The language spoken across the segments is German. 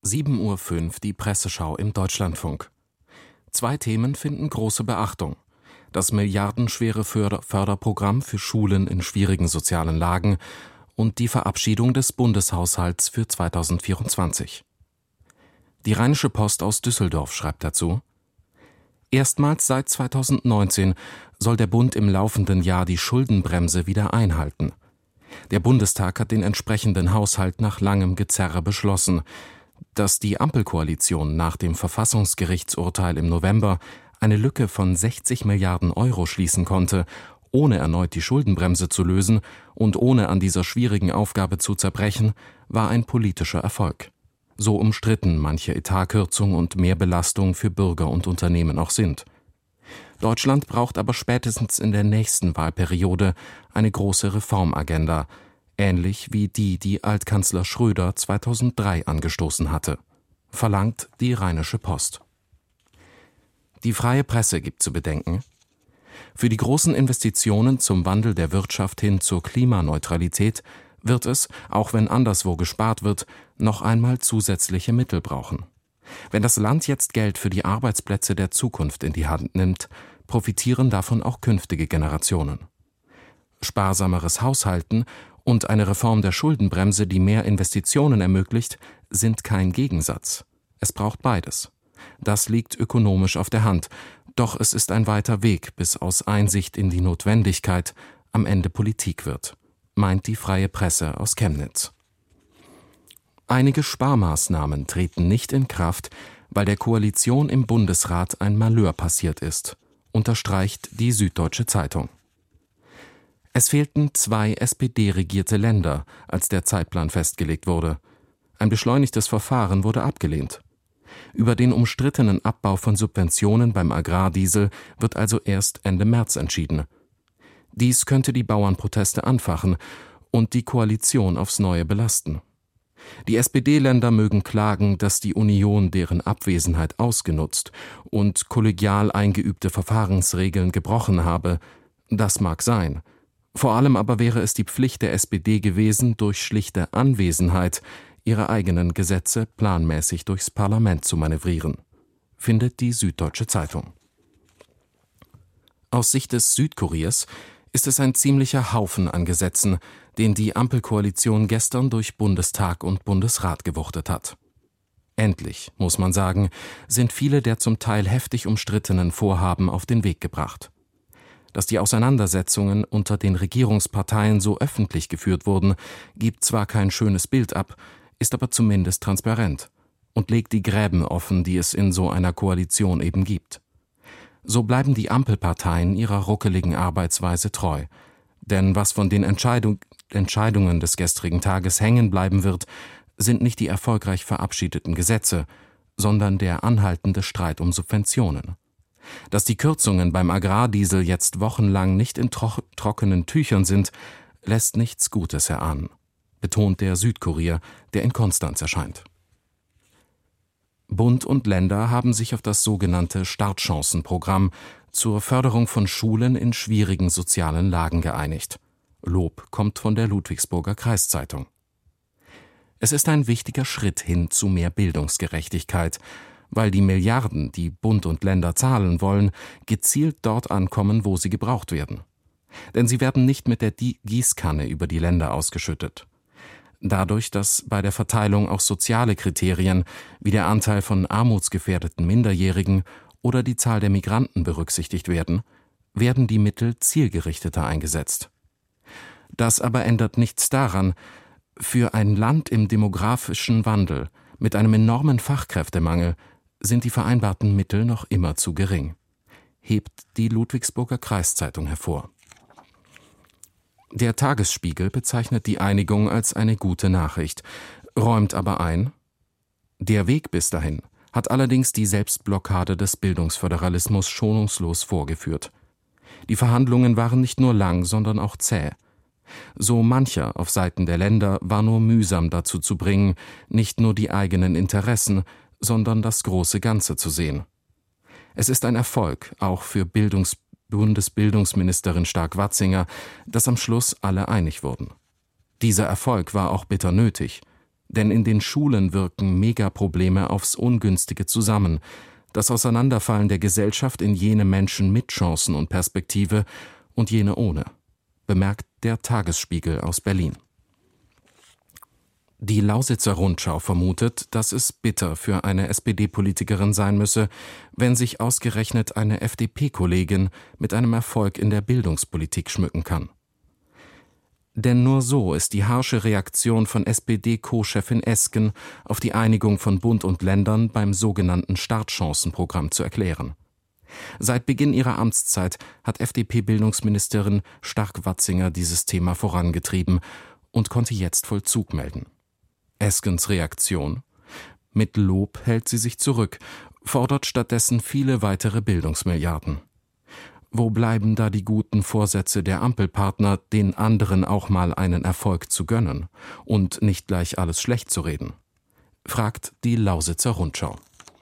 7:05 Uhr die Presseschau im Deutschlandfunk. Zwei Themen finden große Beachtung: das milliardenschwere Förderprogramm für Schulen in schwierigen sozialen Lagen und die Verabschiedung des Bundeshaushalts für 2024. Die Rheinische Post aus Düsseldorf schreibt dazu: Erstmals seit 2019 soll der Bund im laufenden Jahr die Schuldenbremse wieder einhalten. Der Bundestag hat den entsprechenden Haushalt nach langem Gezerre beschlossen. Dass die Ampelkoalition nach dem Verfassungsgerichtsurteil im November eine Lücke von 60 Milliarden Euro schließen konnte, ohne erneut die Schuldenbremse zu lösen und ohne an dieser schwierigen Aufgabe zu zerbrechen, war ein politischer Erfolg. So umstritten manche Etatkürzung und Mehrbelastung für Bürger und Unternehmen auch sind. Deutschland braucht aber spätestens in der nächsten Wahlperiode eine große Reformagenda, ähnlich wie die Altkanzler Schröder 2003 angestoßen hatte, verlangt die Rheinische Post. Die freie Presse gibt zu bedenken: Für die großen Investitionen zum Wandel der Wirtschaft hin zur Klimaneutralität wird es, auch wenn anderswo gespart wird, noch einmal zusätzliche Mittel brauchen. Wenn das Land jetzt Geld für die Arbeitsplätze der Zukunft in die Hand nimmt, profitieren davon auch künftige Generationen. Sparsameres Haushalten und eine Reform der Schuldenbremse, die mehr Investitionen ermöglicht, sind kein Gegensatz. Es braucht beides. Das liegt ökonomisch auf der Hand, doch es ist ein weiter Weg, bis aus Einsicht in die Notwendigkeit am Ende Politik wird, meint die freie Presse aus Chemnitz. Einige Sparmaßnahmen treten nicht in Kraft, weil der Koalition im Bundesrat ein Malheur passiert ist, unterstreicht die Süddeutsche Zeitung. Es fehlten 2 SPD-regierte Länder, als der Zeitplan festgelegt wurde. Ein beschleunigtes Verfahren wurde abgelehnt. Über den umstrittenen Abbau von Subventionen beim Agrardiesel wird also erst Ende März entschieden. Dies könnte die Bauernproteste anfachen und die Koalition aufs Neue belasten. Die SPD-Länder mögen klagen, dass die Union deren Abwesenheit ausgenutzt und kollegial eingeübte Verfahrensregeln gebrochen habe. Das mag sein. Vor allem aber wäre es die Pflicht der SPD gewesen, durch schlichte Anwesenheit ihre eigenen Gesetze planmäßig durchs Parlament zu manövrieren, findet die Süddeutsche Zeitung. Aus Sicht des Südkuriers ist es ein ziemlicher Haufen an Gesetzen, den die Ampelkoalition gestern durch Bundestag und Bundesrat gewuchtet hat. Endlich, muss man sagen, sind viele der zum Teil heftig umstrittenen Vorhaben auf den Weg gebracht. Dass die Auseinandersetzungen unter den Regierungsparteien so öffentlich geführt wurden, gibt zwar kein schönes Bild ab, ist aber zumindest transparent und legt die Gräben offen, die es in so einer Koalition eben gibt. So bleiben die Ampelparteien ihrer ruckeligen Arbeitsweise treu. Denn was von den Entscheidungen des gestrigen Tages hängen bleiben wird, sind nicht die erfolgreich verabschiedeten Gesetze, sondern der anhaltende Streit um Subventionen. Dass die Kürzungen beim Agrardiesel jetzt wochenlang nicht in trockenen Tüchern sind, lässt nichts Gutes erahnen, betont der Südkurier, der in Konstanz erscheint. Bund und Länder haben sich auf das sogenannte Startchancenprogramm zur Förderung von Schulen in schwierigen sozialen Lagen geeinigt. Lob kommt von der Ludwigsburger Kreiszeitung. Es ist ein wichtiger Schritt hin zu mehr Bildungsgerechtigkeit, weil die Milliarden, die Bund und Länder zahlen wollen, gezielt dort ankommen, wo sie gebraucht werden. Denn sie werden nicht mit der Gießkanne über die Länder ausgeschüttet. Dadurch, dass bei der Verteilung auch soziale Kriterien wie der Anteil von armutsgefährdeten Minderjährigen oder die Zahl der Migranten berücksichtigt werden, werden die Mittel zielgerichteter eingesetzt. Das aber ändert nichts daran: Für ein Land im demografischen Wandel mit einem enormen Fachkräftemangel sind die vereinbarten Mittel noch immer zu gering, hebt die Ludwigsburger Kreiszeitung hervor. Der Tagesspiegel bezeichnet die Einigung als eine gute Nachricht, räumt aber ein: Der Weg bis dahin hat allerdings die Selbstblockade des Bildungsföderalismus schonungslos vorgeführt. Die Verhandlungen waren nicht nur lang, sondern auch zäh. So mancher auf Seiten der Länder war nur mühsam dazu zu bringen, nicht nur die eigenen Interessen, sondern das große Ganze zu sehen. Es ist ein Erfolg, auch für Bundesbildungsministerin Stark-Watzinger, dass am Schluss alle einig wurden. Dieser Erfolg war auch bitter nötig, Denn in den Schulen wirken Megaprobleme aufs Ungünstige zusammen. Das Auseinanderfallen der Gesellschaft in jene Menschen mit Chancen und Perspektive und jene ohne, bemerkt der Tagesspiegel aus Berlin. Die Lausitzer Rundschau vermutet, dass es bitter für eine SPD-Politikerin sein müsse, wenn sich ausgerechnet eine FDP-Kollegin mit einem Erfolg in der Bildungspolitik schmücken kann. Denn nur so ist die harsche Reaktion von SPD-Co-Chefin Esken auf die Einigung von Bund und Ländern beim sogenannten Startchancenprogramm zu erklären. Seit Beginn ihrer Amtszeit hat FDP-Bildungsministerin Stark-Watzinger dieses Thema vorangetrieben und konnte jetzt Vollzug melden. Eskens Reaktion? Mit Lob hält sie sich zurück, fordert stattdessen viele weitere Bildungsmilliarden. Wo bleiben da die guten Vorsätze der Ampelpartner, den anderen auch mal einen Erfolg zu gönnen und nicht gleich alles schlecht zu reden? Fragt die Lausitzer Rundschau.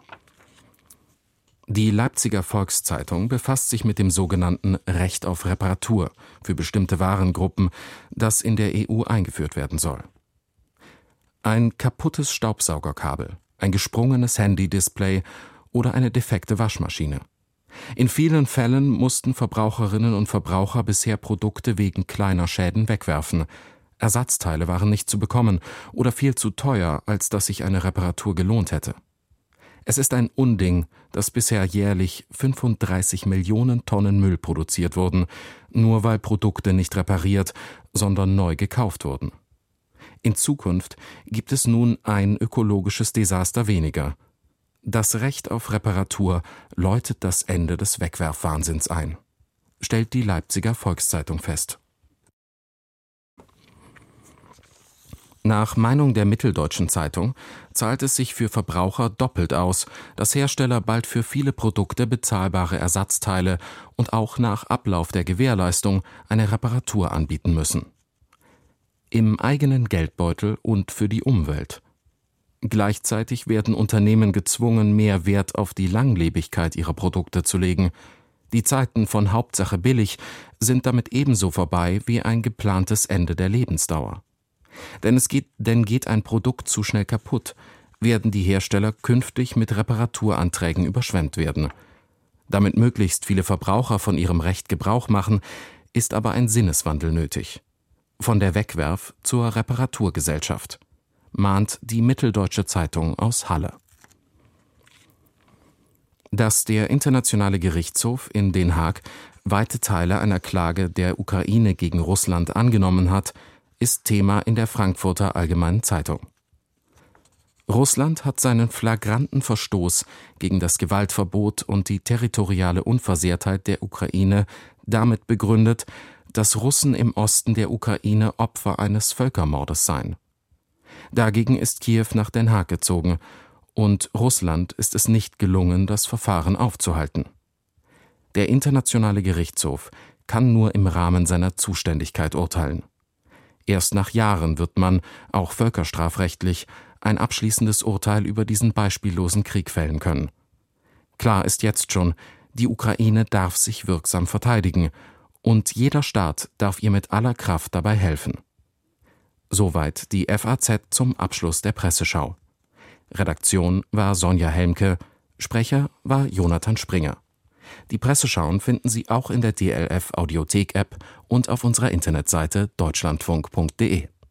Die Leipziger Volkszeitung befasst sich mit dem sogenannten Recht auf Reparatur für bestimmte Warengruppen, das in der EU eingeführt werden soll. Ein kaputtes Staubsaugerkabel, ein gesprungenes Handy-Display oder eine defekte Waschmaschine. In vielen Fällen mussten Verbraucherinnen und Verbraucher bisher Produkte wegen kleiner Schäden wegwerfen. Ersatzteile waren nicht zu bekommen oder viel zu teuer, als dass sich eine Reparatur gelohnt hätte. Es ist ein Unding, dass bisher jährlich 35 Millionen Tonnen Müll produziert wurden, nur weil Produkte nicht repariert, sondern neu gekauft wurden. In Zukunft gibt es nun ein ökologisches Desaster weniger. Das Recht auf Reparatur läutet das Ende des Wegwerfwahnsinns ein, stellt die Leipziger Volkszeitung fest. Nach Meinung der Mitteldeutschen Zeitung zahlt es sich für Verbraucher doppelt aus, dass Hersteller bald für viele Produkte bezahlbare Ersatzteile und auch nach Ablauf der Gewährleistung eine Reparatur anbieten müssen. Im eigenen Geldbeutel und für die Umwelt. Gleichzeitig werden Unternehmen gezwungen, mehr Wert auf die Langlebigkeit ihrer Produkte zu legen. Die Zeiten von Hauptsache billig sind damit ebenso vorbei wie ein geplantes Ende der Lebensdauer. Denn geht ein Produkt zu schnell kaputt, werden die Hersteller künftig mit Reparaturanträgen überschwemmt werden. Damit möglichst viele Verbraucher von ihrem Recht Gebrauch machen, ist aber ein Sinneswandel nötig. Von der Wegwerf- zur Reparaturgesellschaft, mahnt die Mitteldeutsche Zeitung aus Halle. Dass der Internationale Gerichtshof in Den Haag weite Teile einer Klage der Ukraine gegen Russland angenommen hat, ist Thema in der Frankfurter Allgemeinen Zeitung. Russland hat seinen flagranten Verstoß gegen das Gewaltverbot und die territoriale Unversehrtheit der Ukraine damit begründet, dass Russen im Osten der Ukraine Opfer eines Völkermordes seien. Dagegen ist Kiew nach Den Haag gezogen, und Russland ist es nicht gelungen, das Verfahren aufzuhalten. Der Internationale Gerichtshof kann nur im Rahmen seiner Zuständigkeit urteilen. Erst nach Jahren wird man, auch völkerstrafrechtlich, ein abschließendes Urteil über diesen beispiellosen Krieg fällen können. Klar ist jetzt schon, die Ukraine darf sich wirksam verteidigen, und jeder Staat darf ihr mit aller Kraft dabei helfen. Soweit die FAZ zum Abschluss der Presseschau. Redaktion war Sonja Helmke, Sprecher war Jonathan Springer. Die Presseschauen finden Sie auch in der DLF Audiothek-App und auf unserer Internetseite deutschlandfunk.de.